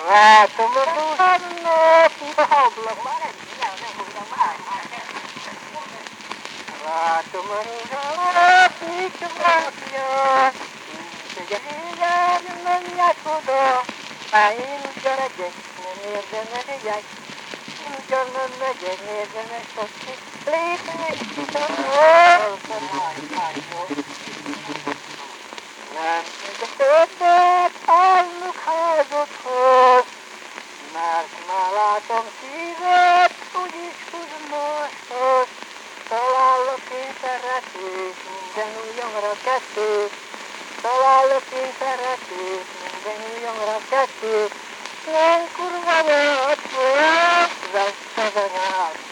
látom a ruhának, a ablakban nem fogom állni. Látom a ruhának, nincs a bátyja, nincs a híjár, menjek oda, már én ugyanegyek, nem érdemes egy. Ugyan nem megyek, érdemes szokni, létenek titokról, nem megyek többet állnok házadhoz, mert már látom szívet, úgyis húz mosthoz. Találok én szeretőt, minden ujjamra kettőt, találok én szeretőt, minden ujjamra kettőt, nem kurva volt, veszed a nyelv.